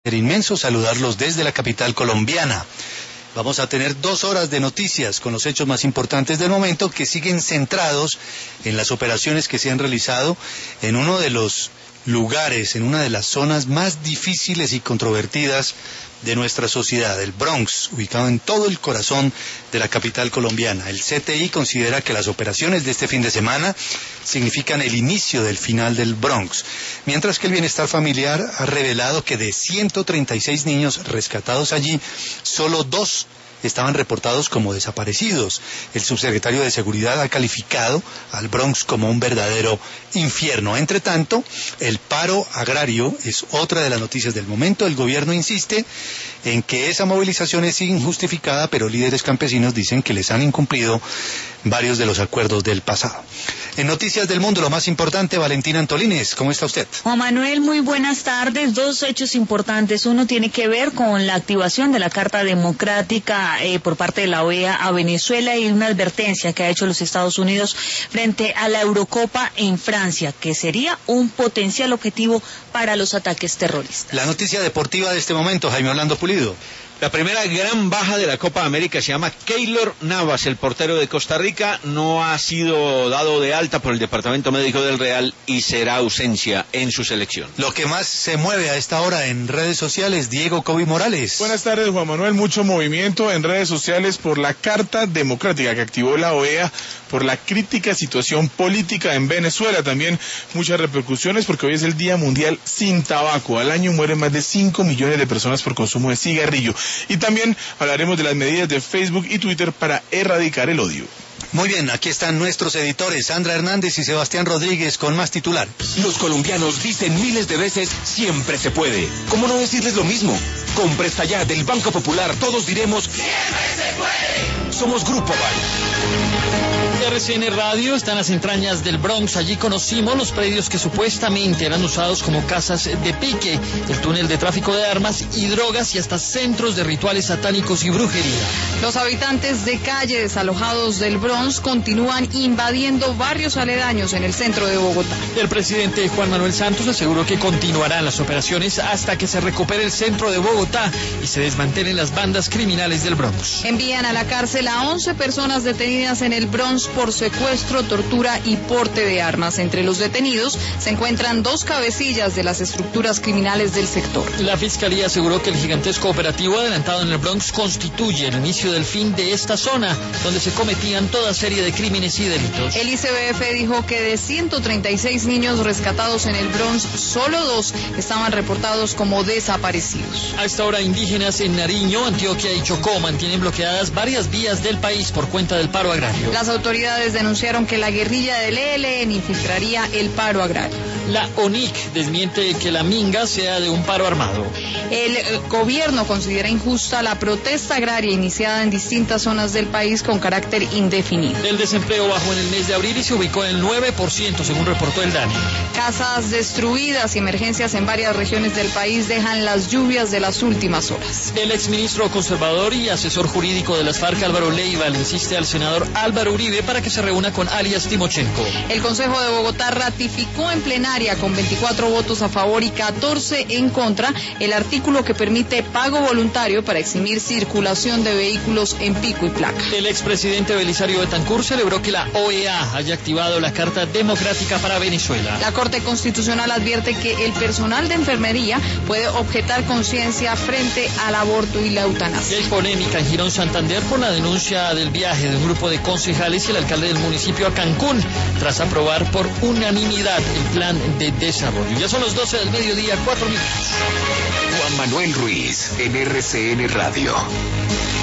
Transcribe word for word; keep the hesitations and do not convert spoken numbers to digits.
Inmenso saludarlos desde la capital colombiana. Vamos a tener dos horas de noticias con los hechos más importantes del momento, que siguen centrados en las operaciones que se han realizado en uno de los lugares, en una de las zonas más difíciles y controvertidas de nuestra sociedad, el Bronx, ubicado en todo el corazón de la capital colombiana. El C T I considera que las operaciones de este fin de semana significan el inicio del final del Bronx, mientras que el Bienestar Familiar ha revelado que de ciento treinta y seis niños rescatados allí, solo dos estaban reportados como desaparecidos. El subsecretario de Seguridad ha calificado al Bronx como un verdadero infierno. Entre tanto, el paro agrario es otra de las noticias del momento. El gobierno insiste en que esa movilización es injustificada, pero líderes campesinos dicen que les han incumplido varios de los acuerdos del pasado. En Noticias del Mundo, lo más importante, Valentina Antolínez, ¿cómo está usted? Juan Manuel, muy buenas tardes. Dos hechos importantes. Uno tiene que ver con la activación de la Carta Democrática eh, por parte de la O E A a Venezuela y una advertencia que ha hecho los Estados Unidos frente a la Eurocopa en Francia, que sería un potencial objetivo para los ataques terroristas. La noticia deportiva de este momento, Jaime Orlando Pulido. La primera gran baja de la Copa América se llama Keylor Navas, el portero de Costa Rica. No ha sido dado de alta por el Departamento Médico del Real y será ausencia en su selección. Lo que más se mueve a esta hora en redes sociales, Diego Kobe Morales. Buenas tardes, Juan Manuel. Mucho movimiento en redes sociales por la Carta Democrática que activó la O E A, por la crítica situación política en Venezuela. También muchas repercusiones porque hoy es el Día Mundial sin Tabaco. Al año mueren más de cinco millones de personas por consumo de cigarrillo. Y también hablaremos de las medidas de Facebook y Twitter para erradicar el odio. Muy bien, aquí están nuestros editores, Sandra Hernández y Sebastián Rodríguez, con más titular. Los colombianos dicen miles de veces, siempre se puede. ¿Cómo no decirles lo mismo? Con Presta Ya del Banco Popular, todos diremos, siempre se puede. Somos Grupo Aval. R C N Radio está en las entrañas del Bronx. Allí conocimos los predios que supuestamente eran usados como casas de pique, el túnel de tráfico de armas y drogas y hasta centros de rituales satánicos y brujería. Los habitantes de calle desalojados del Bronx continúan invadiendo barrios aledaños en el centro de Bogotá. El presidente Juan Manuel Santos aseguró que continuarán las operaciones hasta que se recupere el centro de Bogotá y se desmantelen las bandas criminales del Bronx. Envían a la cárcel a once personas detenidas en el Bronx por secuestro, tortura y porte de armas. Entre los detenidos se encuentran dos cabecillas de las estructuras criminales del sector. La Fiscalía aseguró que el gigantesco operativo adelantado en el Bronx constituye el inicio del fin de esta zona, donde se cometían toda serie de crímenes y delitos. El I C B F dijo que de ciento treinta y seis niños rescatados en el Bronx, solo dos estaban reportados como desaparecidos. A esta hora, indígenas en Nariño, Antioquia y Chocó mantienen bloqueadas varias vías del país por cuenta del paro agrario. Las autoridades denunciaron que la guerrilla del E L N infiltraría el paro agrario. La O N I C desmiente que la minga sea de un paro armado. El eh, gobierno considera injusta la protesta agraria iniciada en distintas zonas del país con carácter indefinido. El desempleo bajó en el mes de abril y se ubicó en el nueve por ciento, según reportó el DANE. Casas destruidas y emergencias en varias regiones del país dejan las lluvias de las últimas horas. El exministro conservador y asesor jurídico de las FARC, Álvaro Leiva, le insiste al senador Álvaro Uribe para que se reúna con alias Timochenko. El Consejo de Bogotá ratificó en plenaria con veinticuatro votos a favor y catorce en contra el artículo que permite pago voluntario para eximir circulación de vehículos en pico y placa. El expresidente Belisario Betancur celebró que la O E A haya activado la Carta Democrática para Venezuela. La Corte Constitucional advierte que el personal de enfermería puede objetar conciencia frente al aborto y la eutanasia. Y hay polémica en Girón, Santander, por la denuncia del viaje de un grupo de concejales y el alcalde del municipio a Cancún, tras aprobar por unanimidad el plan de desarrollo. Ya son los doce del mediodía, cuatro minutos. Juan Manuel Ruiz, en R C N Radio.